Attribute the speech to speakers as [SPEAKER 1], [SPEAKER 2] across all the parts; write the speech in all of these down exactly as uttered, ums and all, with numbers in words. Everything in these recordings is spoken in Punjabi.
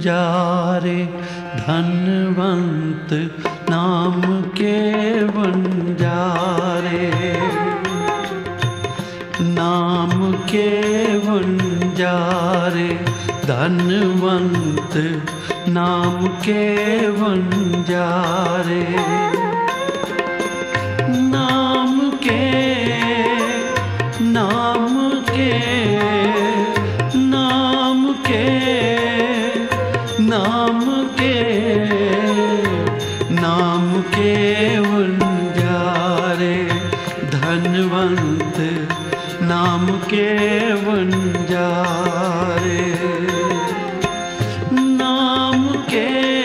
[SPEAKER 1] वंजारे, धनवंत नाम के वंजारे, नाम के वंजारे, धनवंत नाम के वंजारे, नाम के नाम के नाम के नाम के नाम के वंजारे, धनवंत नाम के वंजारे, नाम के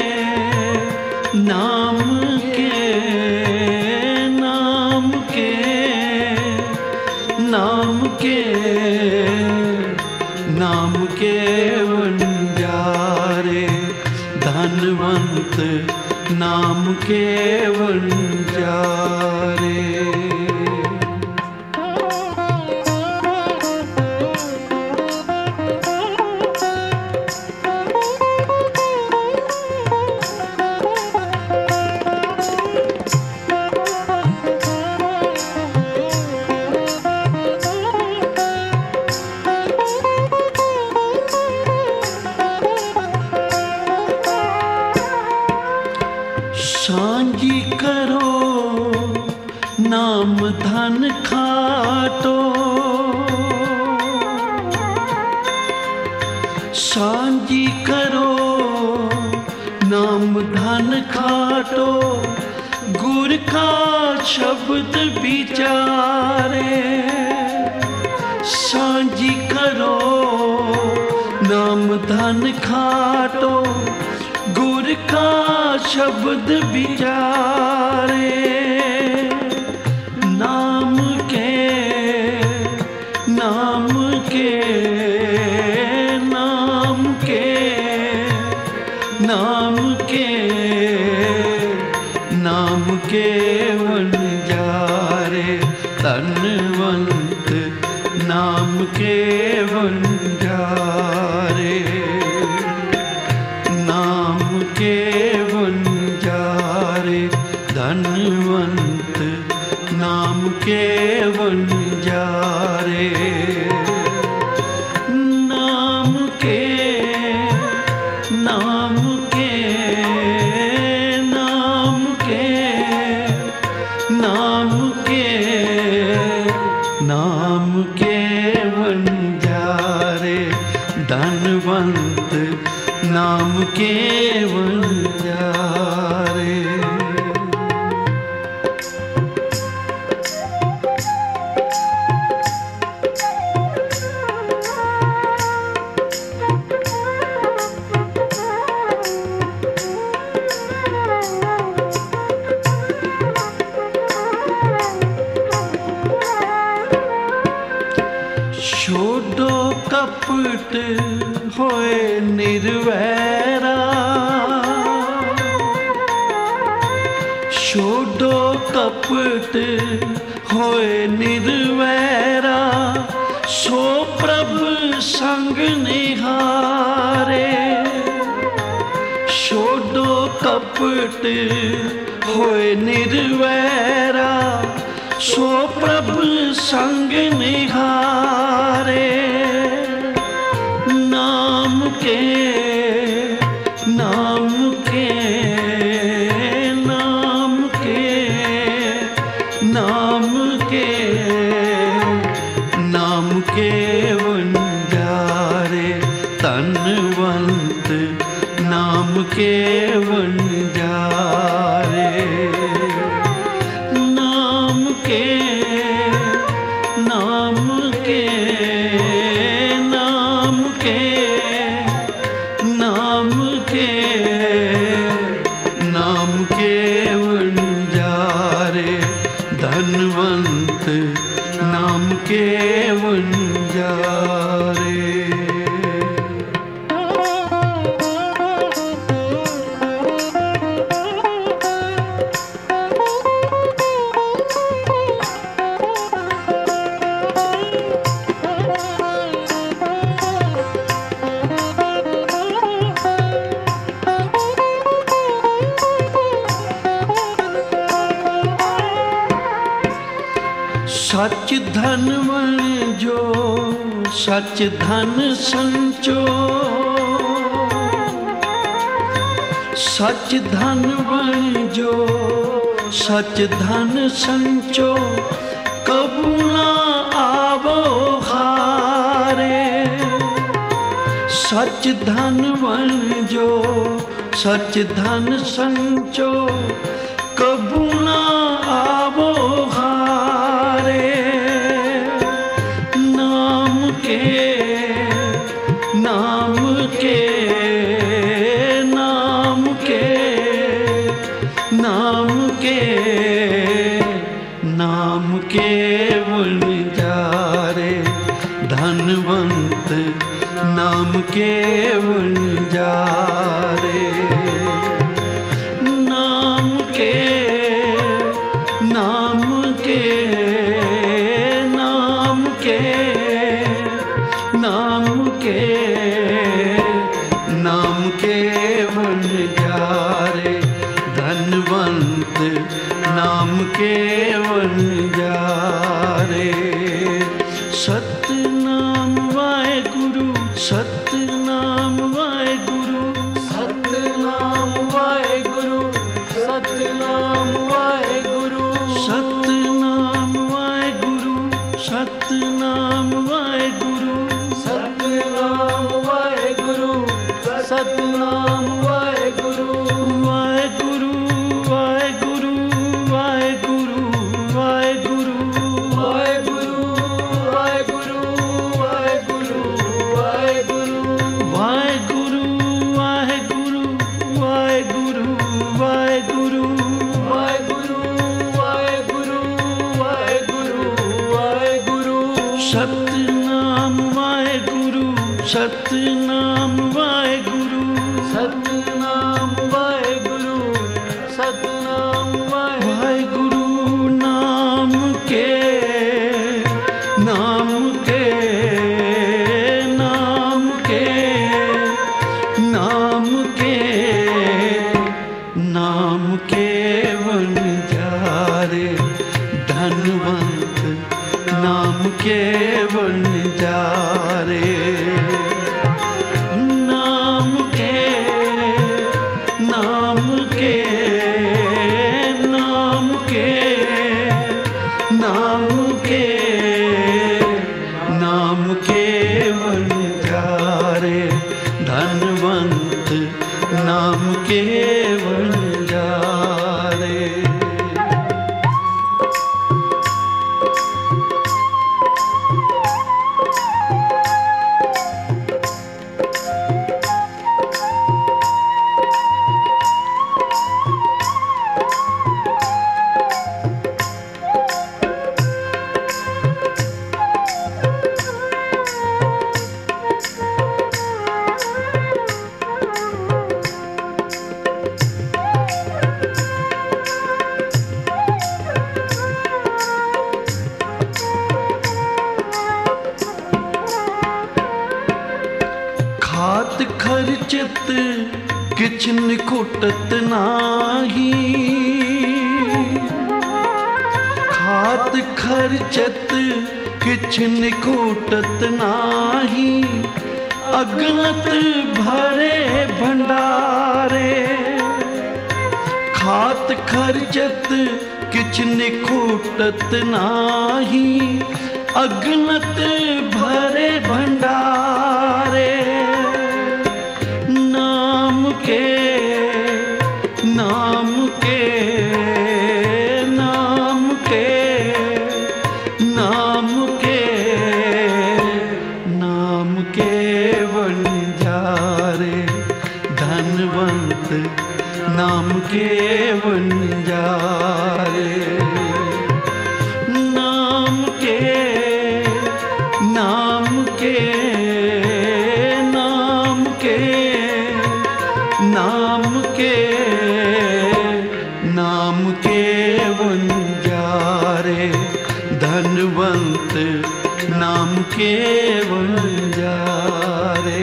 [SPEAKER 1] नाम के नाम के नाम के नाम के वंजारे, धनवंत नाम के वंजारे। सांझी करो नाम धन खाटो, सांझी करो नाम धन खाटो, गुर का शब्द विचारे, सांझी करो नाम धन खाटो, गुर का शब्द विचारे, नाम के नाम के नाम के नाम के नाम के वंजारे, धनवंत नाम के वंजारे, नाम के वंजारे, धनवंत नाम के वंजारे, नाम के नाम के नाम के नाम के नाम के वंजारे, धनवंत नाम के वंजारे। छोड़ो कपट होए निर्वैरा, छोड़ो कपट होए निर्वैरा, सो प्रभु संग निहारे, छोड़ो कपट होए निर्वैरा, सो प्रभु संग निहारे, नाम के नाम के नाम के नाम के नाम के वंजारे, धनवंत नाम के वंजारे, नाम के नाम के नाम के नाम के नाम के वंजारे, धनवंत नाम के वंजारे। धनवन जो सच धन संचो, सच धनवन जो सच धन संचो, कबू ना आवो हारे। सच धनवन जो सच धन संचो, कबू ना आवो हारे। नाम के नाम के नाम के नाम के नाम के वन जारे। धनवंत नाम के वन जारे। नाम के नाम के नाम के नाम के नाम के वन जारे। धनवंत नाम के वन जारे। सतनाम वाहेगुरु, सतनाम वाहेगुरु,
[SPEAKER 2] सतनाम वाहेगुरु, सतनाम वाहेगुरु,
[SPEAKER 1] सतनाम वाहेगुरु, सतनाम वाहेगुरु,
[SPEAKER 2] सतनाम वाहेगुरु, सतनाम वाहेगुरु,
[SPEAKER 1] वाहेगुरु वाहेगुरु वाहेगुरु वाहेगुरु
[SPEAKER 2] वाहेगुरु, वाहेगुरु, वाहेगुरु, वाहेगुरु,
[SPEAKER 1] वाहेगुरु वाहेगुरु वाहेगुरु वाहेगुरु
[SPEAKER 2] वाहेगुरु, वाहेगुरु, वाहेगुरु, वाहेगुरु,
[SPEAKER 1] सतनाम वाहेगुरु, सतनाम वाहेगुरु,
[SPEAKER 2] सतनाम वाहेगुरु, सतनाम वाहेगुरु,
[SPEAKER 1] वाहेगुरु नाम के नाम के नाम के नाम के नाम के वन जारे। धनवंत नाम के वन जारे। नाम के नाम के नाम के नाम के नाम के वन जारे। धनवंत नाम के वन जारे। खात खर्चत किछ निखुटत नाही। खात खर्चत किछ निखुटत नाही। अगणत भरे भंडारे। खात खर्चत किछ निखुटत नाही। अगणत भरे भंडारे। नाम के नाम के नाम के नाम के नाम के वन जारे। धनवंत नाम के वन जारे। नाम के नाम के नाम के नाम के नाम के वन जारे। धनवंत नाम के वन जारे।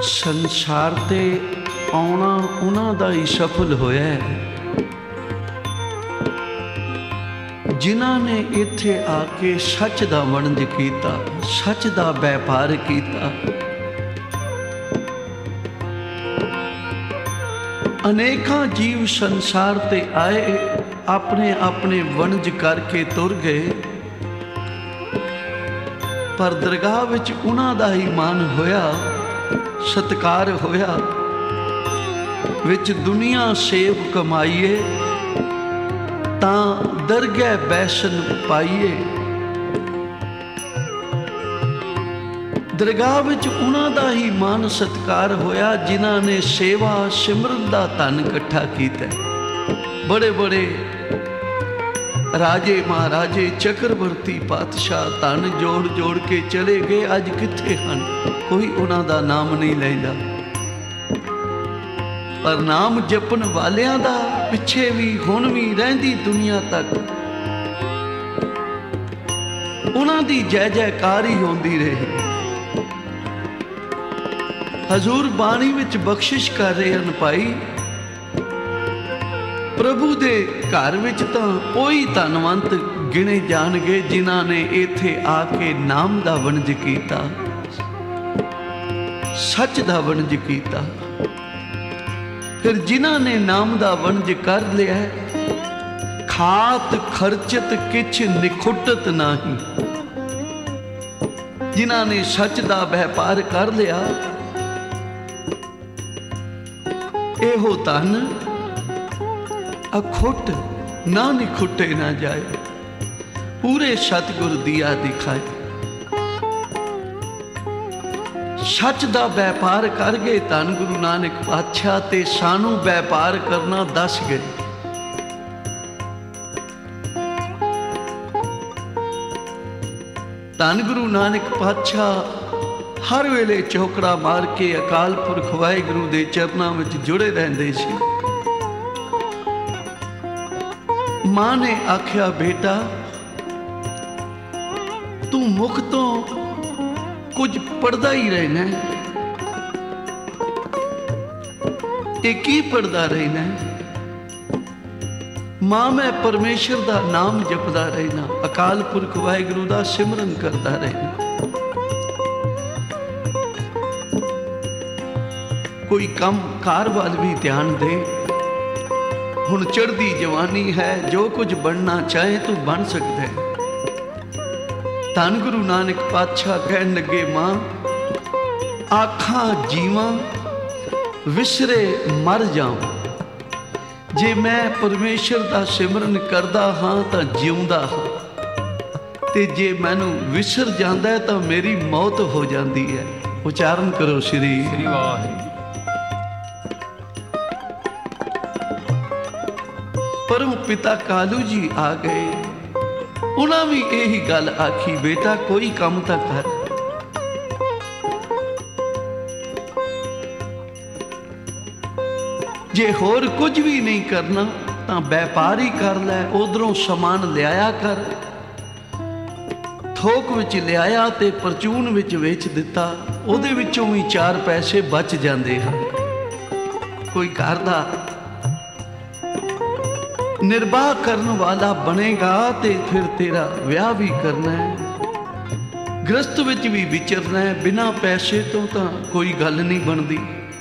[SPEAKER 1] ਸੰਸਾਰ ਤੇ ਆਉਣਾ ਉਹਨਾਂ ਦਾ ਹੀ ਸਫਲ ਹੋਇਆ ਹੈ ਜਿਨ੍ਹਾਂ ਨੇ ਇੱਥੇ ਆ ਕੇ ਸੱਚ ਦਾ ਵਣਜ ਕੀਤਾ, ਸੱਚ ਦਾ ਵਪਾਰ ਕੀਤਾ। ਅਨੇਕਾਂ ਜੀਵ ਸੰਸਾਰ ਤੇ ਆਏ, ਆਪਣੇ ਆਪਣੇ ਵਣਜ ਕਰਕੇ ਤੁਰ ਗਏ, ਪਰ ਦਰਗਾਹ ਵਿੱਚ ਉਹਨਾਂ ਦਾ ਹੀ ਮਾਨ ਹੋਇਆ, ਸਤਿਕਾਰ ਹੋਇਆ। ਵਿੱਚ ਦੁਨੀਆ ਸੇਵ ਕਮਾਈਏ ਤਾਂ ਦਰਗਹਿ ਬੈਸਨ ਪਾਈਏ। ਦਰਗਾਹ ਵਿੱਚ ਉਹਨਾਂ ਦਾ ਹੀ ਮਾਨ ਸਤਿਕਾਰ ਹੋਇਆ ਜਿਨ੍ਹਾਂ ਨੇ ਸੇਵਾ ਸਿਮਰਨ ਦਾ ਧਨ ਇਕੱਠਾ ਕੀਤਾ। ਬੜੇ ਬੜੇ ਰਾਜੇ ਮਹਾਰਾਜੇ ਚੱਕਰਵਰਤੀ ਪਾਤਸ਼ਾਹ ਧਨ ਜੋੜ ਜੋੜ ਕੇ ਚਲੇ ਗਏ, ਅੱਜ ਕਿੱਥੇ ਹਨ? ਕੋਈ ਉਹਨਾਂ ਦਾ ਨਾਮ ਨਹੀਂ ਲੈਂਦਾ। ਪਰ ਨਾਮ ਜਪਣ ਵਾਲਿਆਂ ਦਾ ਪਿੱਛੇ ਵੀ ਹੁਣ ਵੀ ਰਹਿੰਦੀ ਦੁਨੀਆ ਤੱਕ ਉਹਨਾਂ ਦੀ ਜੈ ਜੈਕਾਰ ਹੀ ਹੁੰਦੀ ਰਹੀ। ਹਜ਼ੂਰ ਬਾਣੀ ਵਿੱਚ ਬਖਸ਼ਿਸ਼ ਕਰ ਰਹੇ ਹਨ ਭਾਈ, ਪ੍ਰਭੂ ਦੇ ਘਰ ਵਿੱਚ ਤਾਂ ਉਹੀ ਧਨਵੰਤ ਗਿਣੇ ਜਾਣਗੇ ਜਿਨ੍ਹਾਂ ਨੇ ਇੱਥੇ ਆ ਕੇ ਨਾਮ ਦਾ ਵਣਜ ਕੀਤਾ, ਸੱਚ ਦਾ ਵਣਜ ਕੀਤਾ। ਫਿਰ ਜਿਨ੍ਹਾਂ ਨੇ ਨਾਮ ਦਾ ਵਣਜ ਕਰ ਲਿਆ, ਖਾਤ ਖਰਚਤ ਕਿਛ ਨਿਖੁੱਟਤ ਨਾਹੀ। ਜਿਨ੍ਹਾਂ ਨੇ ਸੱਚ ਦਾ ਵਪਾਰ ਕਰ ਲਿਆ, ਇਹੋ ਧਨ ਅਖੁੱਟ ਨਾ ਨਿਖੁੱਟੇ ਨਾ ਜਾਏ, ਪੂਰੇ ਸਤਿਗੁਰ ਦੀਆ ਦਿਖਾਏ। ਸੱਚ ਦਾ ਵਪਾਰ ਕਰ ਗਏ ਧੰਨ ਗੁਰੂ ਨਾਨਕ ਪਾਤਸ਼ਾਹ, ਤੇ ਸਾਨੂੰ ਵਪਾਰ ਕਰਨਾ ਦੱਸ ਗਏ। ਧੰਨ ਗੁਰੂ ਨਾਨਕ ਪਾਤਸ਼ਾਹ ਹਰ ਵੇਲੇ ਚੌਕੜਾ ਮਾਰ ਕੇ ਅਕਾਲ ਪੁਰਖ ਵਾਹਿਗੁਰੂ ਦੇ ਚਰਨਾਂ ਵਿੱਚ ਜੁੜੇ ਰਹਿੰਦੇ ਸੀ। ਮਾਂ ਨੇ ਆਖਿਆ, ਬੇਟਾ ਤੂੰ ਮੁਖ ਤੋਂ ਕੁਝ ਪੜਦਾ ਹੀ ਰਹਿਣਾ, ਇਹ ਕੀ ਪੜਦਾ ਰਹਿਣਾ? ਮਾਂ ਮੈਂ ਪਰਮੇਸ਼ਰ ਦਾ ਨਾਮ ਜਪਦਾ ਰਹਿਣਾ, ਅਕਾਲ ਪੁਰਖ ਵਾਹਿਗੁਰੂ ਦਾ ਸਿਮਰਨ ਕਰਦਾ ਰਹਿਣਾ। ਕੋਈ ਕੰਮ ਕਾਰ ਵੱਲ ਵੀ ਧਿਆਨ ਦੇ। ਹੁਣ ਚੜ੍ਹਦੀ ਜਵਾਨੀ ਹੈ, ਜੋ ਕੁਝ ਬਣਨਾ ਚਾਹੇ ਤੂੰ ਬਣ ਸਕਦਾ ਹੈ। ਧੰਨ ਗੁਰੂ ਨਾਨਕ ਪਾਤਸ਼ਾਹ ਕਹਿਣ ਲੱਗੇ, ਮਾਂ ਆਖਾਂ ਜੀਵਾਂ ਵਿਸਰੇ ਮਰ ਜਾਵਾਂ। ਜੇ ਮੈਂ ਪਰਮੇਸ਼ਰ ਦਾ ਸਿਮਰਨ ਕਰਦਾ ਹਾਂ ਤਾਂ ਜਿਉਂਦਾ ਹਾਂ, ਤੇ ਜੇ ਮੈਨੂੰ ਵਿਸਰ ਜਾਂਦਾ ਹੈ ਤਾਂ ਮੇਰੀ ਮੌਤ ਹੋ ਜਾਂਦੀ ਹੈ। ਉਚਾਰਨ ਕਰੋ ਸ੍ਰੀ
[SPEAKER 2] ਸ੍ਰੀ ਵਾਹਿਗੁਰੂ।
[SPEAKER 1] ਪਰਮ ਪਿਤਾ ਕਾਲੂ ਜੀ ਆ ਗਏ, ਉਹਨਾਂ ਵੀ ਇਹੀ ਗੱਲ ਆਖੀ, ਬੇਟਾ ਕੋਈ ਕੰਮ ਤਾਂ ਕਰ। ਜੇ ਹੋਰ ਕੁਝ ਵੀ ਨਹੀਂ ਕਰਨਾ ਤਾਂ ਵਪਾਰ ਹੀ ਕਰ ਲੈ, ਉਧਰੋਂ ਸਮਾਨ ਲਿਆਇਆ ਕਰ। ਥੋਕ ਵਿੱਚ ਲਿਆਇਆ ਤੇ ਪਰਚੂਨ ਵਿੱਚ ਵੇਚ ਦਿੱਤਾ, ਉਹਦੇ ਵਿੱਚੋਂ ਵੀ ਚਾਰ ਪੈਸੇ ਬਚ ਜਾਂਦੇ ਹਨ। ਕੋਈ ਘਰ ਦਾ ਨਿਰਵਾਹ ਕਰਨ ਵਾਲਾ ਬਣੇਗਾ ਤੇ ਫਿਰ ਤੇਰਾ ਵਿਆਹ ਵੀ ਕਰਨਾ ਹੈ, ਗ੍ਰਸਤ ਵਿੱਚ ਵੀ ਵਿਚਰਨਾ ਹੈ। ਬਿਨਾਂ ਪੈਸੇ ਤੋਂ ਤਾਂ ਕੋਈ ਗੱਲ ਨਹੀਂ ਬਣਦੀ।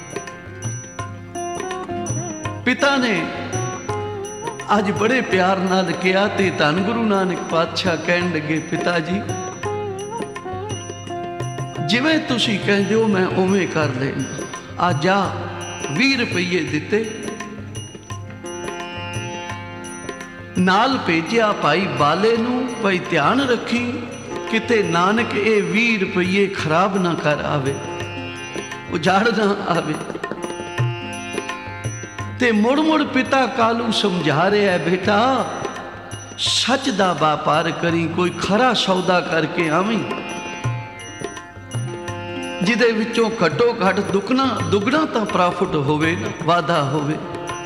[SPEAKER 1] ਪਿਤਾ ਨੇ ਅੱਜ ਬੜੇ ਪਿਆਰ ਨਾਲ ਕਿਹਾ ਤੇ ਧੰਨ ਗੁਰੂ ਨਾਨਕ ਪਾਤਸ਼ਾਹ ਕਹਿਣ ਲੱਗੇ, ਪਿਤਾ ਜੀ ਜਿਵੇਂ ਤੁਸੀਂ ਕਹਿੰਦੇ ਹੋ ਮੈਂ ਉਵੇਂ ਕਰ ਲੈਂਦਾ। ਆ ਜਾ ਵੀਹ ਰੁਪਈਏ ਦਿੱਤੇ, ਨਾਲ ਭੇਜਿਆ ਭਾਈ ਬਾਲੇ ਨੂੰ, ਭਾਈ ਧਿਆਨ ਰੱਖੀ ਕਿਤੇ ਨਾਨਕ ਇਹ ਵੀਹ ਰੁਪਈਏ ਖਰਾਬ ਨਾ ਕਰ ਆਵੇ, ਉਜਾੜ ਨਾ ਆਵੇ। ਤੇ ਮੁੜ ਮੁੜ ਪਿਤਾ ਕਾਲੂ ਸਮਝਾ ਰਿਹਾ, ਬੇਟਾ ਸੱਚ ਦਾ ਵਪਾਰ ਕਰੀ, ਕੋਈ ਖਰਾ ਸੌਦਾ ਕਰਕੇ ਆਵੀਂ ਜਿਹਦੇ ਵਿੱਚੋਂ ਘੱਟੋ ਘੱਟ ਦੁੱਗਣਾ ਦੁੱਗਣਾ ਤਾਂ ਪ੍ਰੋਫਿਟ ਹੋਵੇ, ਵਾਧਾ ਹੋਵੇ।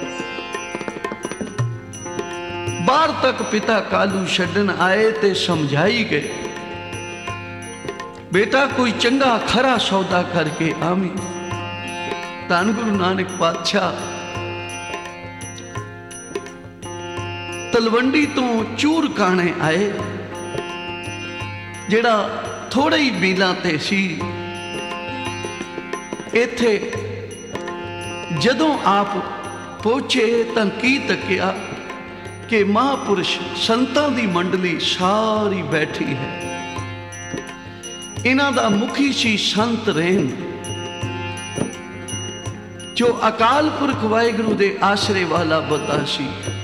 [SPEAKER 1] ਬਾਹਰ ਤੱਕ ਪਿਤਾ ਕਾਲੂ ਛੱਡਣ ਆਏ ਤੇ ਸਮਝਾਈ ਗਏ, ਬੇਟਾ ਕੋਈ ਚੰਗਾ ਖਰਾ ਸੌਦਾ ਕਰਕੇ ਆਵੀਂ। ਧੰਨ ਗੁਰੂ ਨਾਨਕ ਪਾਤਸ਼ਾਹ ਤਲਵੰਡੀ ਤੋਂ ਚੂਰ ਕਾਣੇ ਆਏ, ਜਿਹੜਾ ਥੋੜੇ ਹੀ ਮੀਲਾਂ ਤੇ ਸੀ। ਇੱਥੇ ਜਦੋਂ ਆਪ ਪਹੁੰਚੇ ਤਾਂ ਕੀ ਤੱਕਿਆ ਕਿ ਮਹਾਂਪੁਰਸ਼ ਸੰਤਾਂ ਦੀ ਮੰਡਲੀ ਸਾਰੀ ਬੈਠੀ ਹੈ। ਇਹਨਾਂ ਦਾ ਮੁਖੀ ਸੀ ਸੰਤ ਰਹਿਣ, ਜੋ ਅਕਾਲ ਪੁਰਖ ਵਾਹਿਗੁਰੂ ਦੇ ਆਸਰੇ ਵਾਲਾ ਬੰਦਾ ਸੀ।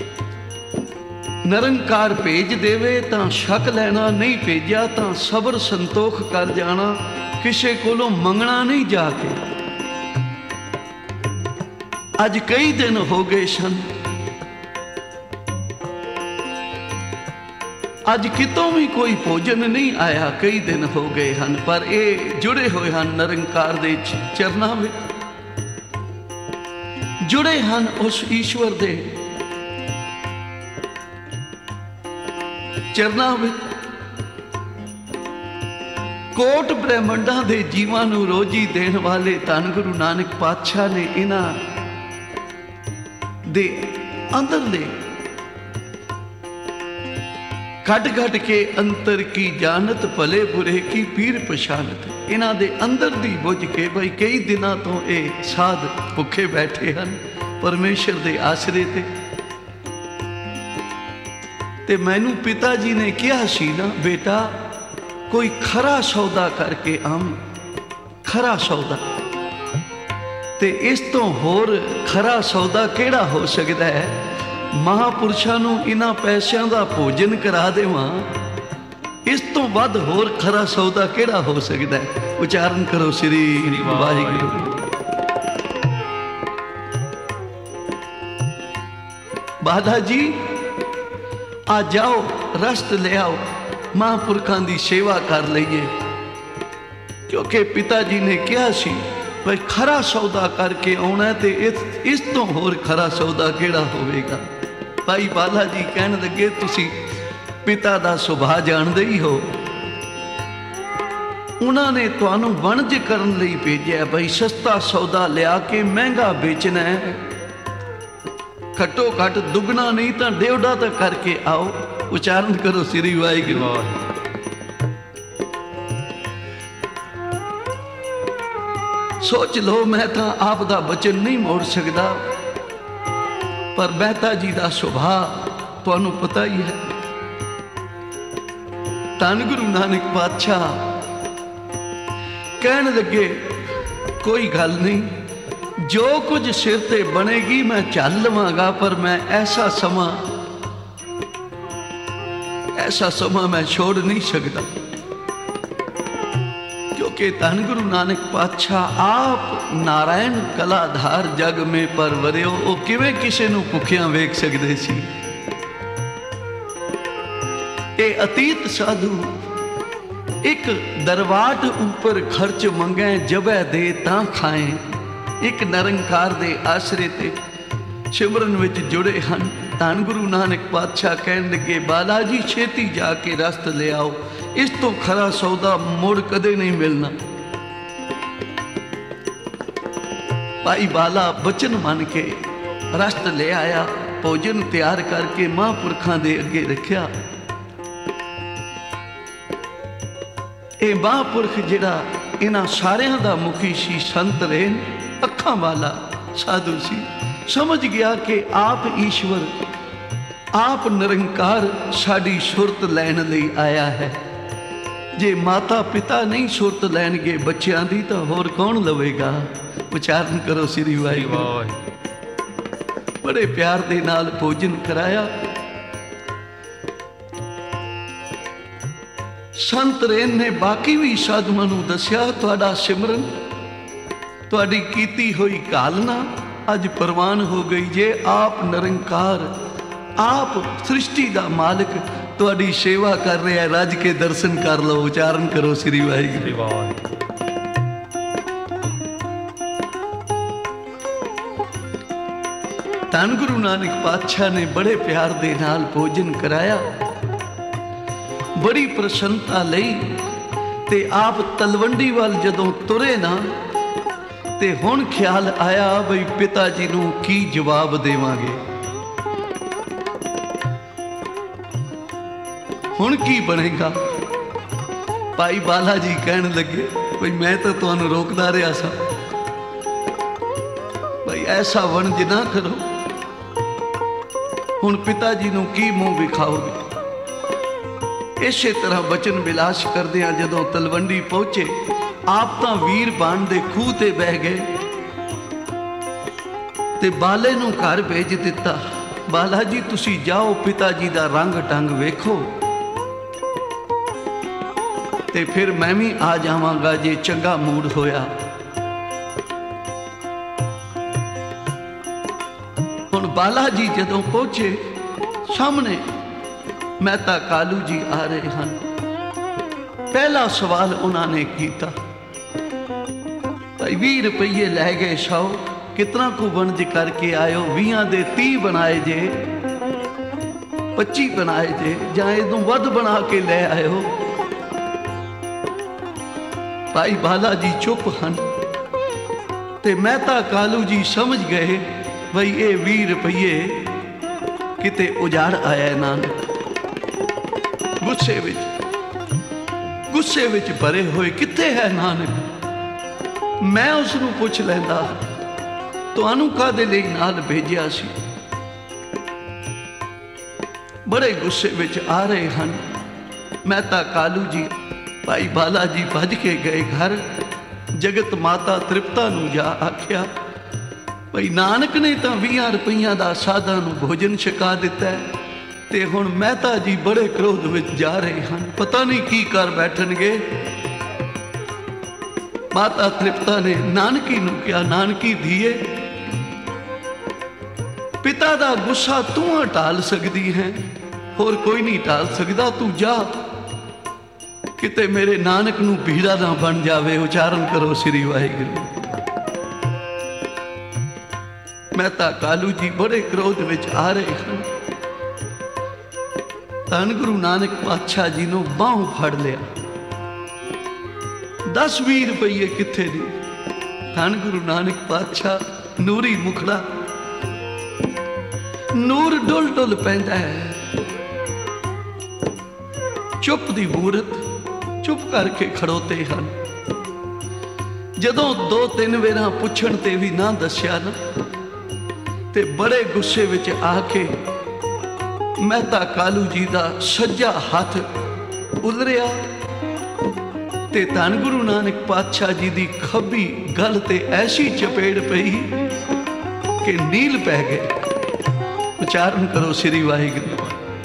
[SPEAKER 1] ਨਿਰੰਕਾਰ ਭੇਜ ਦੇਵੇ ਤਾਂ ਸ਼ੱਕ ਲੈਣਾ, ਨਹੀਂ ਭੇਜਿਆ ਤਾਂ ਸਬਰ ਸੰਤੋਖ ਕਰ ਜਾਣਾ, ਕਿਸੇ ਕੋਲੋਂ ਮੰਗਣਾ ਨਹੀਂ ਜਾ ਕੇ। ਅੱਜ ਕਈ ਦਿਨ ਹੋ ਗਏ ਸਨ, ਅੱਜ ਕਿਤੋਂ ਵੀ ਕੋਈ ਭੋਜਨ ਨਹੀਂ ਆਇਆ, ਕਈ ਦਿਨ ਹੋ ਗਏ ਹਨ। ਪਰ ਇਹ ਜੁੜੇ ਹੋਏ ਹਨ ਨਿਰੰਕਾਰ ਦੇ ਚਰਨਾਂ ਵਿੱਚ, ਜੁੜੇ ਹਨ ਉਸ ਈਸ਼ਵਰ ਦੇ ਚਰਨਾਂ ਵਿੱਚ। ਕੋਟ ਬ੍ਰਹਮੰਡਾਂ ਦੇ ਜੀਵਾਂ ਨੂੰ ਰੋਜੀ ਦੇਣ ਵਾਲੇ ਧੰਨ ਗੁਰੂ ਨਾਨਕ ਪਾਤਸ਼ਾਹ ਨੇ ਇਹਨਾਂ ਦੇ ਅੰਦਰਲੇ ਕੱਢ ਕੱਢ ਕੇ ਅੰਤਰ ਕੀ ਜਾਣਤ ਭਲੇ ਬੁਰੇ ਕੀ ਪੀਰ ਪਛਾਨਤ, ਇਹਨਾਂ ਦੇ ਅੰਦਰ ਦੀ ਬੁੱਝ ਕੇ ਬਈ ਕਈ ਦਿਨਾਂ ਤੋਂ ਇਹ ਸਾਧ ਭੁੱਖੇ ਬੈਠੇ ਹਨ ਪਰਮੇਸ਼ਰ ਦੇ ਆਸਰੇ ਤੇ। ਤੇ ਮੈਨੂੰ ਪਿਤਾ ਜੀ ਨੇ ਕਿਹਾ ਸੀ ਨਾ, ਬੇਟਾ ਕੋਈ ਖਰਾ ਸੌਦਾ ਕਰਕੇ ਆਵੀਂ, ਖਰਾ ਸੌਦਾ। ਤੇ ਇਸ ਤੋਂ ਹੋਰ ਖਰਾ ਸੌਦਾ ਕਿਹੜਾ ਹੋ ਸਕਦਾ ਹੈ? ਮਹਾਂਪੁਰਸ਼ਾਂ ਨੂੰ ਇਹਨਾਂ ਪੈਸਿਆਂ ਦਾ ਭੋਜਨ ਕਰਾ ਦੇਵਾਂ, ਇਸ ਤੋਂ ਵੱਧ ਹੋਰ ਖਰਾ ਸੌਦਾ ਕਿਹੜਾ ਹੋ ਸਕਦਾ ਹੈ? ਉਚਾਰਨ ਕਰੋ ਸ੍ਰੀ ਵਾਹਿਗੁਰੂ। ਬਾਦਾ ਜੀ ਆ ਜਾਓ, ਰਸਤ ਲਿਆਓ, ਮਹਾਂਪੁਰਖਾਂ ਦੀ ਸੇਵਾ ਕਰ ਲਈਏ। ਕਿਉਂਕਿ ਪਿਤਾ ਜੀ ਨੇ ਕਿਹਾ ਸੀ ਬਈ ਖਰਾ ਸੌਦਾ ਕਰਕੇ ਆਉਣਾ, ਤੇ ਇਸ ਇਸ ਤੋਂ ਹੋਰ ਖਰਾ ਸੌਦਾ ਕਿਹੜਾ ਹੋਵੇਗਾ? ਭਾਈ ਬਾਲਾ ਜੀ ਕਹਿਣ ਲੱਗੇ, ਤੁਸੀਂ ਪਿਤਾ ਦਾ ਸੁਭਾਅ ਜਾਣਦੇ ਹੀ ਹੋ। ਉਹਨਾਂ ਨੇ ਤੁਹਾਨੂੰ ਵਣਜ ਕਰਨ ਲਈ ਭੇਜਿਆ, ਬਈ ਸਸਤਾ ਸੌਦਾ ਲਿਆ ਕੇ ਮਹਿੰਗਾ ਵੇਚਣਾ ਹੈ, ਘੱਟੋ ਘੱਟ ਦੁੱਗਣਾ ਨਹੀਂ ਤਾਂ ਡੇਢਾ ਤਾਂ ਕਰਕੇ ਆਓ। ਉਚਾਰਨ ਕਰੋ ਸ੍ਰੀ ਵਾਹਿਗੁਰੂ। ਸੋਚ ਲਓ, ਮੈਂ ਤਾਂ ਆਪ ਦਾ ਬਚਨ ਨਹੀਂ ਮੋੜ ਸਕਦਾ, ਪਰ ਮਹਿਤਾ ਜੀ ਦਾ ਸੁਭਾਅ ਤੁਹਾਨੂੰ ਪਤਾ ਹੀ ਹੈ। ਧੰਨ ਗੁਰੂ ਨਾਨਕ ਪਾਤਸ਼ਾਹ ਕਹਿਣ ਲੱਗੇ, ਕੋਈ ਗੱਲ ਨਹੀਂ, ਜੋ ਕੁਝ ਸਿਰ ਤੇ ਬਣੇਗੀ ਮੈਂ ਚੱਲ ਲਵਾਂਗਾ, ਪਰ ਮੈਂ ਐਸਾ ਸਮਾਂ ਐਸਾ ਸਮਾਂ ਮੈਂ ਛੋੜ ਨਹੀਂ ਸਕਦਾ। ਕਿਉਂਕਿ ਧੰਨ ਗੁਰੂ ਨਾਨਕ ਪਾਤਸ਼ਾਹ ਆਪ ਨਾਰਾਇਣ ਕਲਾਧਾਰ ਜਗ ਮੇ ਪਰਵਰਿਓ, ਉਹ ਕਿਵੇਂ ਕਿਸੇ ਨੂੰ ਭੁੱਖਿਆਂ ਵੇਖ ਸਕਦੇ ਸੀ? ਇਹ ਅਤੀਤ ਸਾਧੂ ਇੱਕ ਦਰਵਾਟ ਉੱਪਰ ਖਰਚ ਮੰਗੈ, ਜਬੈ ਦੇ ਤਾਂ ਖਾਏ। ਇੱਕ ਨਿਰੰਕਾਰ ਦੇ ਆਸਰੇ ਤੇ ਸਿਮਰਨ ਵਿੱਚ ਜੁੜੇ ਹਨ। ਧੰਨ ਗੁਰੂ ਨਾਨਕ ਪਾਤਸ਼ਾਹ ਕਹਿਣ ਲੱਗੇ, ਬਾਲਾ ਜੀ ਛੇਤੀ ਜਾ ਕੇ ਰਸਤ ਲਿਆਓ, ਇਸ ਤੋਂ ਖਰਾ ਸੌਦਾ ਮੁੜ ਕਦੇ ਨਹੀਂ ਮਿਲਣਾ। ਭਾਈ ਬਾਲਾ ਬਚਨ ਮੰਨ ਕੇ ਰਸਤ ਲੈ ਆਇਆ, ਭੋਜਨ ਤਿਆਰ ਕਰਕੇ ਮਹਾਂਪੁਰਖਾਂ ਦੇ ਅੱਗੇ ਰੱਖਿਆ। ਇਹ ਮਹਾਂਪੁਰਖ ਜਿਹੜਾ ਇਹਨਾਂ ਸਾਰਿਆਂ ਦਾ ਮੁਖੀ ਸੀ, ਸੰਤ ਰਹਿਣ, ਅੱਖਾਂ ਵਾਲਾ ਸਾਧੂ ਸੀ, ਸਮਝ ਗਿਆ ਕਿ ਆਪ ਈਸ਼ਵਰ, ਆਪ ਨਿਰੰਕਾਰ ਸਾਡੀ ਸੁਰਤ ਲੈਣ ਲਈ ਆਇਆ ਹੈ। ਜੇ ਮਾਤਾ ਪਿਤਾ ਨਹੀਂ ਸੁਰਤ ਲੈਣਗੇ ਬੱਚਿਆਂ ਦੀ, ਤਾਂ ਹੋਰ ਕੌਣ ਲਵੇਗਾ? ਉਚਾਰਨ ਕਰੋ ਸ੍ਰੀ ਵਾਹਿਗੁਰੂ। ਬੜੇ ਪਿਆਰ ਦੇ ਨਾਲ ਭੋਜਨ ਕਰਾਇਆ। ਸੰਤ ਰੇਨ ਨੇ ਬਾਕੀ ਵੀ ਸਾਧੂਆਂ ਨੂੰ ਦੱਸਿਆ, ਤੁਹਾਡਾ ਸਿਮਰਨ, ਤੁਹਾਡੀ ਕੀਤੀ ਹੋਈ ਘਾਲਨਾ ਅੱਜ ਪ੍ਰਵਾਨ ਹੋ ਗਈ ਜੇ। ਆਪ ਨਿਰੰਕਾਰ, ਆਪ ਸ੍ਰਿਸ਼ਟੀ ਦਾ ਮਾਲਕ ਤੁਹਾਡੀ ਸੇਵਾ ਕਰ ਰਿਹਾ, ਰੱਜ ਕੇ ਦਰਸ਼ਨ ਕਰ ਲਓ। ਉਚਾਰਨ ਕਰੋ ਸ੍ਰੀ ਵਾਹਿਗੁਰੂ। ਧੰਨ ਗੁਰੂ ਨਾਨਕ ਪਾਤਸ਼ਾਹ ਨੇ ਬੜੇ ਪਿਆਰ ਦੇ ਨਾਲ ਭੋਜਨ ਕਰਾਇਆ, ਬੜੀ ਪ੍ਰਸੰਨਤਾ ਲਈ। ਤੇ ਆਪ ਤਲਵੰਡੀ ਵੱਲ ਜਦੋਂ ਤੁਰੇ ਨਾ, ਤੇ ਹੁਣ ਖਿਆਲ ਆਇਆ ਬਈ ਪਿਤਾ ਜੀ ਨੂੰ ਕੀ ਜਵਾਬ ਦੇਵਾਂਗੇ। ਹੁਣ ਕੀ ਬਣੇਗਾ? ਭਾਈ ਬਾਲਾ ਜੀ ਕਹਿਣ ਲੱਗੇ ਬਈ ਮੈਂ ਤਾਂ ਤੁਹਾਨੂੰ ਰੋਕਦਾ ਰਿਹਾ ਸਾਂ, ਬਈ ਐਸਾ ਵਣਜ ਨਾ ਕਰੋ। ਹੁਣ ਪਿਤਾ ਜੀ ਨੂੰ ਕੀ ਮੂੰਹ ਵਿਖਾਓਗੇ? ਇਸੇ ਤਰ੍ਹਾਂ ਬਚਨ ਵਿਲਾਸ ਕਰਦਿਆਂ ਜਦੋਂ ਤਲਵੰਡੀ ਪਹੁੰਚੇ, ਆਪ ਤਾਂ ਵੀਰ ਬਾਣ ਦੇ ਖੂਹ ਤੇ ਬਹਿ ਗਏ ਤੇ ਬਾਲੇ ਨੂੰ ਘਰ ਭੇਜ ਦਿੱਤਾ। ਬਾਲਾ ਜੀ ਤੁਸੀਂ ਜਾਓ, ਪਿਤਾ ਜੀ ਦਾ ਰੰਗ ਢੰਗ ਵੇਖੋ ਤੇ ਫਿਰ ਮੈਂ ਵੀ ਆ ਜਾਵਾਂਗਾ ਜੇ ਚੰਗਾ ਮੂਡ ਹੋਇਆ। ਹੁਣ ਬਾਲਾ ਜੀ ਜਦੋਂ ਪਹੁੰਚੇ, ਸਾਹਮਣੇ ਮਹਿਤਾ ਕਾਲੂ ਜੀ ਆ ਰਹੇ ਹਨ। ਪਹਿਲਾ ਸਵਾਲ ਉਹਨਾਂ ਨੇ ਕੀਤਾ, ਭਾਈ ਵੀਹ ਰੁਪਈਏ ਲੈ ਗਏ ਸੌ, ਕਿਤਨਾ ਕੁ ਵਣਜ ਕਰਕੇ ਆਇਓ? ਵੀਹਾਂ ਦੇ ਤੀਹ ਬਣਾਏ ਜੇ, ਪੱਚੀ ਬਣਾਏ ਜੇ, ਜਾਂ ਇਹਨੂੰ ਵੱਧ ਬਣਾ ਕੇ ਲੈ ਆਇਓ? ਭਾਈ ਬਾਲਾ ਜੀ ਚੁੱਪ ਹਨ ਤੇ ਮਹਿਤਾ ਕਾਲੂ ਜੀ ਸਮਝ ਗਏ ਬਈ ਇਹ ਵੀਹ ਰੁਪਈਏ ਕਿਤੇ ਉਜਾੜ ਆਇਆ। ਨਾਨਕ ਗੁੱਸੇ ਵਿੱਚ ਗੁੱਸੇ ਵਿੱਚ ਭਰੇ ਹੋਏ, ਕਿੱਥੇ ਹੈ ਨਾਨਕ? ਮੈਂ ਉਸ ਨੂੰ ਪੁੱਛ ਲੈਂਦਾ, ਤੁਹਾਨੂੰ ਕਾਹਦੇ ਲਈ ਨਾਲ ਭੇਜਿਆ ਸੀ? ਬੜੇ ਗੁੱਸੇ ਵਿੱਚ ਆ ਰਹੇ ਹਨ ਮਹਿਤਾ ਕਾਲੂ ਜੀ। ਭਾਈ ਬਾਲਾ ਜੀ ਭੱਜ ਕੇ ਗਏ ਘਰ। ਜਗਤ ਮਾਤਾ ਤ੍ਰਿਪਤਾ ਨੂੰ ਜਾ ਆਖਿਆ, ਭਾਈ ਨਾਨਕ ਨੇ ਤਾਂ ਵੀਹਾਂ ਰੁਪਈਆਂ ਦਾ ਸਾਧਾਂ ਨੂੰ ਭੋਜਨ ਛਕਾ ਦਿੱਤਾ ਹੈ ਤੇ ਹੁਣ ਮਹਿਤਾ ਜੀ ਬੜੇ ਕ੍ਰੋਧ ਵਿੱਚ ਜਾ ਰਹੇ ਹਨ, ਪਤਾ ਨਹੀਂ ਕੀ ਕਰ ਬੈਠਣਗੇ। ਮਾਤਾ ਤ੍ਰਿਪਤਾ ਨੇ ਨਾਨਕੀ ਨੂੰ ਕਿਹਾ, ਨਾਨਕੀ ਧੀਏ, ਪਿਤਾ ਦਾ ਗੁੱਸਾ ਤੂੰ ਟਾਲ ਸਕਦੀ ਹੈ, ਹੋਰ ਕੋਈ ਨਹੀਂ ਟਾਲ ਸਕਦਾ। ਤੂੰ ਜਾ, ਕਿਤੇ ਮੇਰੇ ਨਾਨਕ ਨੂੰ ਭੀੜਾ ਨਾ ਬਣ ਜਾਵੇ। ਉਚਾਰਨ ਕਰੋ ਸ੍ਰੀ ਵਾਹਿਗੁਰੂ। ਮਹਿਤਾ ਕਾਲੂ ਜੀ ਬੜੇ ਕ੍ਰੋਧ ਵਿੱਚ ਆ ਰਹੇ ਹਨ। ਧੰਨ ਗੁਰੂ ਨਾਨਕ ਪਾਤਸ਼ਾਹ ਜੀ ਨੂੰ ਬਾਹੋਂ ਫੜ ਲਿਆ। ਦਸ ਵੀਹ ਰੁਪਈਏ ਕਿੱਥੇ ਨੇ? ਧੰਨ ਗੁਰੂ ਨਾਨਕ ਪਾਤਸ਼ਾਹ ਨੂਰੀ ਮੁਖੜਾ, ਨੂਰ ਡੁੱਲ ਡੁੱਲ ਪੈਂਦਾ ਹੈ। ਚੁੱਪ ਦੀ ਮੂਰਤ, ਚੁੱਪ ਕਰਕੇ ਖੜੋਤੇ ਹਨ। ਜਦੋਂ ਦੋ ਤਿੰਨ ਵੇਰਾਂ ਪੁੱਛਣ ਤੇ ਵੀ ਨਾ ਦੱਸਿਆ ਨਾ, ਤੇ ਬੜੇ ਗੁੱਸੇ ਵਿੱਚ ਆ ਕੇ ਮਹਿਤਾ ਕਾਲੂ ਜੀ ਦਾ ਸੱਜਾ ਹੱਥ ਉਲਰਿਆ ਤੇ ਧੰਨ ਗੁਰੂ ਨਾਨਕ ਪਾਤਸ਼ਾਹ ਜੀ ਦੀ ਖੱਬੀ ਗਲ ਤੇ ਐਸੀ ਚਪੇੜ ਪਈ ਕਿ ਨੀਲ ਪੈ ਗਏ। ਉਚਾਰਨ ਕਰੋ ਸ੍ਰੀ ਵਾਹਿਗੁਰੂ।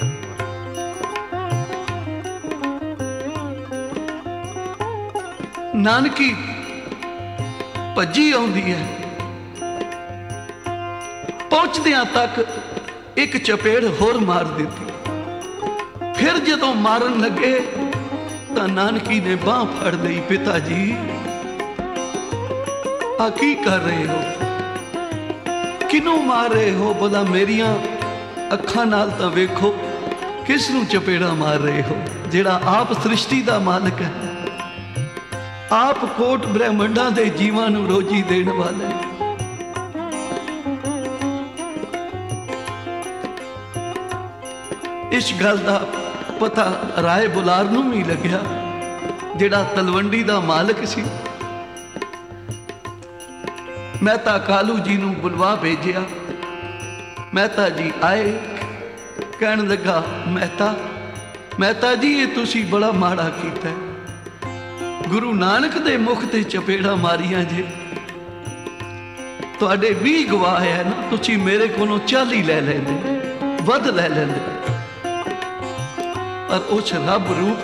[SPEAKER 1] ਨਾਨਕੀ ਭੱਜੀ ਆਉਂਦੀ ਹੈ, ਪਹੁੰਚਦਿਆਂ ਤੱਕ ਇੱਕ ਚਪੇੜ ਹੋਰ ਮਾਰ ਦਿੱਤੀ। ਫਿਰ ਜਦੋਂ ਮਾਰਨ ਲੱਗੇ ਤਾਂ ਨਾਨਕੀ ਨੇ ਬਾਂਹ ਫੜ ਲਈ। ਪਿਤਾ ਜੀ ਆ ਕੀ ਕਰ ਰਹੇ ਹੋ? ਕਿਨੂੰ ਮਾਰ ਰਹੇ ਹੋ? ਬੋਲਾ ਮੇਰੀਆਂ ਅੱਖਾਂ ਨਾਲ ਤਾਂ ਵੇਖੋ ਕਿਸ ਨੂੰ ਚਪੇੜਾ ਮਾਰ ਰਹੇ ਹੋ, ਜਿਹੜਾ ਆਪ ਸ੍ਰਿਸ਼ਟੀ ਦਾ ਮਾਲਕ ਹੈ, ਆਪ ਕੋਟ ਬ੍ਰਹਮੰਡਾਂ ਦੇ ਜੀਵਾਂ ਨੂੰ ਰੋਜੀ ਦੇਣ ਵਾਲਾ ਹੈ। ਇਸ ਗੱਲ ਦਾ ਪਤਾ ਰਾਏ ਬੁਲਾਰ ਨੂੰ ਵੀ ਲੱਗਿਆ, ਜਿਹੜਾ ਤਲਵੰਡੀ ਦਾ ਮਾਲਕ ਸੀ। ਮਹਿਤਾ ਕਾਲੂ ਜੀ ਨੂੰ ਬੁਲਵਾ ਭੇਜਿਆ। ਮਹਿਤਾ ਜੀ ਆਏ, ਕਹਿਣ ਲੱਗਾ, ਮਹਿਤਾ ਮਹਿਤਾ ਜੀ ਇਹ ਤੁਸੀਂ ਬੜਾ ਮਾੜਾ ਕੀਤਾ। ਗੁਰੂ ਨਾਨਕ ਦੇ ਮੁਖ ਤੇ ਚਪੇੜਾ ਮਾਰੀਆਂ ਜੇ, ਤੁਹਾਡੇ ਵੀਹ ਗਵਾਹ ਹੈ ਨਾ, ਤੁਸੀਂ ਮੇਰੇ ਕੋਲੋਂ ਚਾਲੀ ਲੈ ਲੈਂਦੇ, ਵੱਧ ਲੈ ਲੈਂਦੇ। ਪਰ ਉਸ ਰੱਬ ਰੂਪ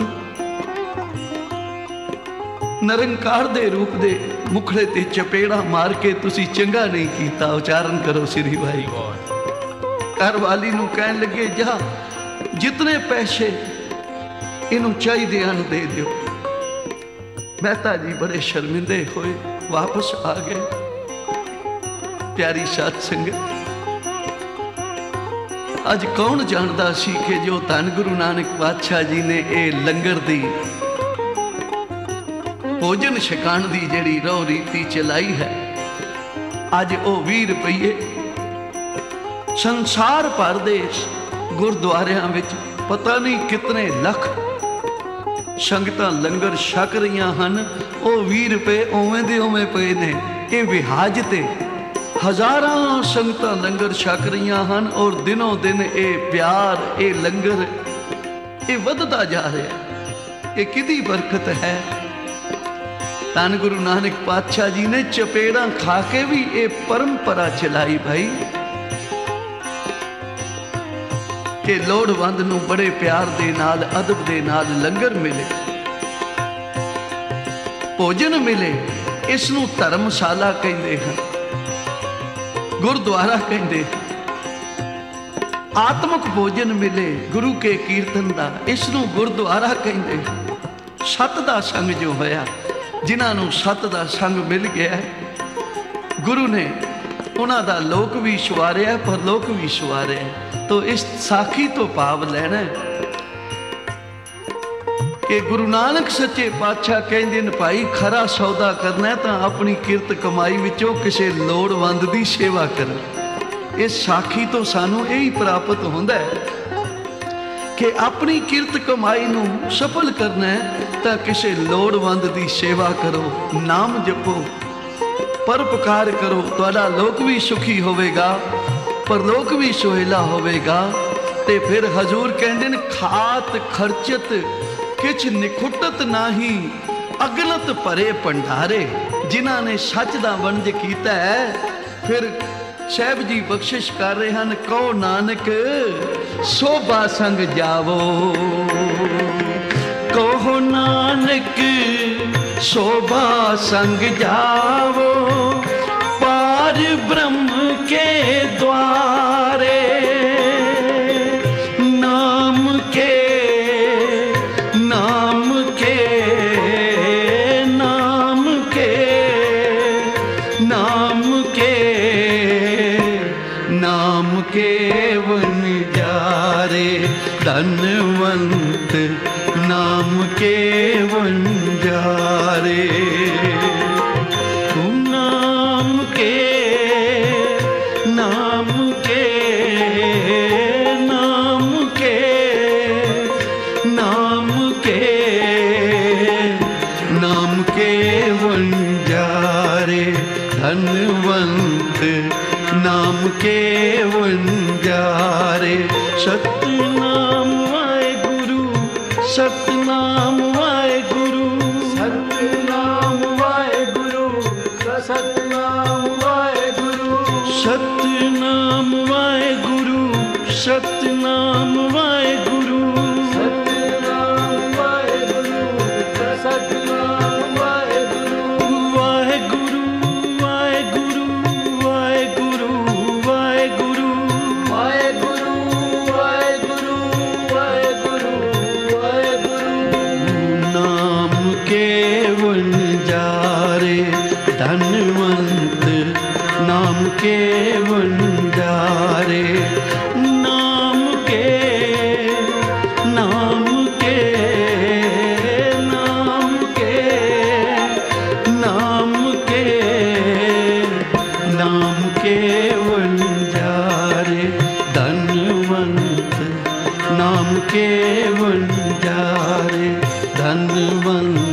[SPEAKER 1] ਨਿਰੰਕਾਰ ਦੇ ਰੂਪ ਦੇ ਮੁਖੜੇ ਤੇ ਚਪੇੜਾ ਮਾਰ ਕੇ ਤੁਸੀਂ ਚੰਗਾ ਨਹੀਂ ਕੀਤਾ। ਉਚਾਰਨ ਕਰੋ ਸ੍ਰੀ ਵਾਹਿਗੁਰੂ। ਘਰ ਵਾਲੀ ਨੂੰ ਕਹਿਣ ਲੱਗੇ, ਜਾ ਜਿਤਨੇ ਪੈਸੇ ਇਹਨੂੰ ਚਾਹੀਦੇ ਹਨ ਦੇ ਦਿਓ। ਮਹਿਤਾ ਜੀ ਬੜੇ ਸ਼ਰਮਿੰਦੇ ਹੋਏ ਵਾਪਸ ਆ ਗਏ। ਪਿਆਰੀ ਸਾਧ ਸੰਗਤ, ਅੱਜ ਕੌਣ ਜਾਣਦਾ ਸੀ ਕਿ ਜੋ ਧੰਨ ਗੁਰੂ ਨਾਨਕ ਪਾਤਸ਼ਾਹ ਜੀ ਨੇ ਇਹ ਲੰਗਰ ਦੀ ਭੋਜਨ ਛਕਾਣ ਦੀ ਜਿਹੜੀ ਰਹੁ ਰੀਤੀ ਚਲਾਈ ਹੈ, ਅੱਜ ਉਹ ਵੀਹ ਰੁਪਈਏ ਸੰਸਾਰ ਭਰ ਦੇ ਗੁਰਦੁਆਰਿਆਂ ਵਿੱਚ ਪਤਾ ਨਹੀਂ ਕਿਤਨੇ ਲੱਖ ਸੰਗਤਾਂ ਲੰਗਰ ਛਕ ਰਹੀਆਂ ਹਨ। ਉਹ ਵੀਹ ਰੁਪਏ ਉਵੇਂ ਦੇ ਉਵੇਂ ਪਏ ਨੇ। ਇਹ ਵਿਹਾਜ ਤੇ ਹਜ਼ਾਰਾਂ ਸੰਗਤਾਂ ਲੰਗਰ ਛਕ ਰਹੀਆਂ ਹਨ ਔਰ ਦਿਨੋਂ ਦਿਨ ਇਹ ਪਿਆਰ, ਇਹ ਲੰਗਰ ਇਹ ਵੱਧਦਾ ਜਾ ਰਿਹਾ। ਇਹ ਕਿਹਦੀ ਬਰਕਤ ਹੈ? ਧੰਨ ਗੁਰੂ ਨਾਨਕ ਪਾਤਸ਼ਾਹ ਜੀ ਨੇ ਚਪੇੜਾਂ ਖਾ ਕੇ ਵੀ ਇਹ ਪਰੰਪਰਾ ਚਲਾਈ ਭਾਈ, ਕਿ ਲੋੜਵੰਦ ਨੂੰ ਬੜੇ ਪਿਆਰ ਦੇ ਨਾਲ, ਅਦਬ ਦੇ ਨਾਲ ਲੰਗਰ ਮਿਲੇ, ਭੋਜਨ ਮਿਲੇ। ਇਸ ਨੂੰ ਧਰਮਸ਼ਾਲਾ ਕਹਿੰਦੇ ਹਨ, ਗੁਰਦੁਆਰਾ ਕਹਿੰਦੇ ਹਨ। ਆਤਮਿਕ ਭੋਜਨ ਮਿਲੇ ਗੁਰੂ ਕੇ ਕੀਰਤਨ ਦਾ, ਇਸ ਨੂੰ ਗੁਰਦੁਆਰਾ ਕਹਿੰਦੇ ਹਨ। ਸਤ ਦਾ ਸੰਗ ਜੋ ਹੋਇਆ, ਜਿਨ੍ਹਾਂ ਨੂੰ ਸਤ ਦਾ ਸੰਗ ਮਿਲ ਗਿਆ, ਗੁਰੂ ਨੇ ਉਹਨਾਂ ਦਾ ਲੋਕ ਵੀ ਸਵਾਰਿਆ, ਪਰਲੋਕ ਵੀ ਸਵਾਰਿਆ। ਤੋ ਇਸ ਸਾਖੀ ਤੋਂ ਭਾਵ ਲੈਣਾ ਕਿ ਗੁਰੂ ਨਾਨਕ ਸੱਚੇ ਪਾਤਸ਼ਾਹ ਕਹਿੰਦੇ ਨੇ ਭਾਈ ਖਰਾ ਸੌਦਾ ਕਰਨਾ ਤਾਂ ਆਪਣੀ ਕਿਰਤ ਕਮਾਈ ਵਿੱਚੋਂ ਕਿਸੇ ਲੋੜਵੰਦ ਦੀ ਸੇਵਾ ਕਰੋ। ਇਸ ਸਾਖੀ ਤੋਂ ਸਾਨੂੰ ਇਹ ਹੀ ਪ੍ਰਾਪਤ ਹੁੰਦਾ ਹੈ ਕਿ ਆਪਣੀ ਕਿਰਤ ਕਮਾਈ ਨੂੰ ਸਫਲ ਕਰਨਾ ਹੈ ਤਾਂ ਕਿਸੇ ਲੋੜਵੰਦ ਦੀ ਸੇਵਾ ਕਰੋ, ਨਾਮ ਜਪੋ, ਪਰਉਪਕਾਰ ਕਰੋ। ਤੁਹਾਡਾ ਲੋਕ ਵੀ ਸੁਖੀ ਹੋਵੇਗਾ, ਪਰਲੋਕ ਵੀ ਸੁਹੇਲਾ ਹੋਵੇਗਾ। ਤੇ ਫਿਰ ਹਜ਼ੂਰ ਕਹਿੰਦੇ ਨੇ ਖਾਤ ਖਰਚਤ ਕਿਛ ਨਿਖੁੱਟਤ ਨਾਹੀ, ਅਗਲਤ ਭਰੇ ਭੰਡਾਰੇ। ਜਿਨ੍ਹਾਂ ਨੇ ਸੱਚ ਦਾ ਵਣਜ ਕੀਤਾ ਹੈ, ਫਿਰ ਸਾਹਿਬ ਜੀ ਬਖਸ਼ਿਸ਼ ਕਰ ਰਹੇ ਹਨ, ਕਹੋ ਨਾਨਕ ਸੋਭਾ ਸੰਗ ਜਾਵੋ, ਕਹੋ ਨਾਨਕ शोभा संग जावो, पार ब्रह्म के द्वारे, नाम के नाम के नाम के नाम के नाम के वन जारे, धनवंत नाम के वन जारे, नाम के नाम के नाम के नाम के नाम के वन जारे, धनवंत नाम के वन जारे। सतनाम वाहेगुरु, सतनाम वाहेगुरु,
[SPEAKER 2] सतनाम वाहेगुरु, सतनाम वाहेगुरु,
[SPEAKER 1] सतनाम वाहेगुरु, सतनाम वाहेगुरु,
[SPEAKER 2] सतनाम वाहेगुरु, सतनाम वाहेगुरु,
[SPEAKER 1] वाहेगुरु वाहेगुरु वाहेगुरु वाहेगुरु
[SPEAKER 2] वाहेगुरु वाहेगुरु वाहेगुरु वाहेगुरु।
[SPEAKER 1] नाम के वन जारे, धनवंत नाम के वन जारे, नाम के नाम के नाम के नाम के नाम के वन जारे, धनवंत नाम के वन जारे, धनवंत